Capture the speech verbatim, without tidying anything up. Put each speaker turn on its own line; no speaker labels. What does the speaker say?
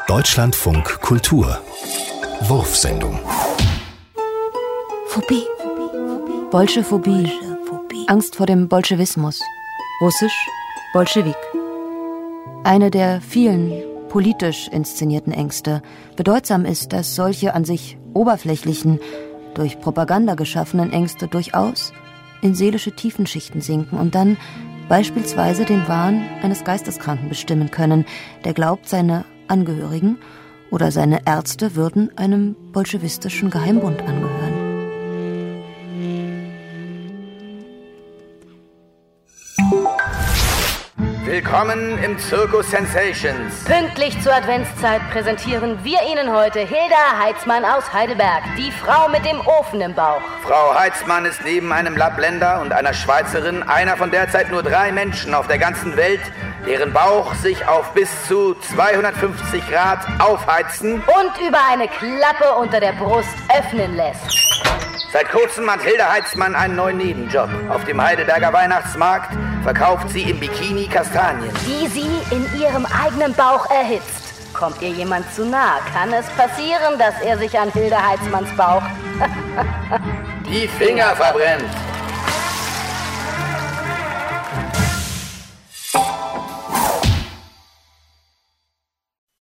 Deutschlandfunk Kultur Wurfsendung.
Phobie. Bolschephobie. Angst vor dem Bolschewismus. Russisch Bolschewik. Eine der vielen politisch inszenierten Ängste. Bedeutsam ist, dass solche an sich oberflächlichen, durch Propaganda geschaffenen Ängste durchaus in seelische Tiefenschichten sinken und dann beispielsweise den Wahn eines Geisteskranken bestimmen können, der glaubt, seine Angehörigen oder seine Ärzte würden einem bolschewistischen Geheimbund angehören.
Willkommen im Circus Sensations.
Pünktlich zur Adventszeit präsentieren wir Ihnen heute Hilda Heitzmann aus Heidelberg, die Frau mit dem Ofen im Bauch.
Frau Heitzmann ist neben einem Lappländer und einer Schweizerin einer von derzeit nur drei Menschen auf der ganzen Welt, deren Bauch sich auf bis zu zweihundertfünfzig Grad aufheizen
und über eine Klappe unter der Brust öffnen lässt.
Seit kurzem hat Hilda Heitzmann einen neuen Nebenjob. Auf dem Heidelberger Weihnachtsmarkt verkauft sie im Bikini Kastanien,
die sie in ihrem eigenen Bauch erhitzt. Kommt ihr jemand zu nah, kann es passieren, dass er sich an Hilda Heitzmanns Bauch
die Finger verbrennt.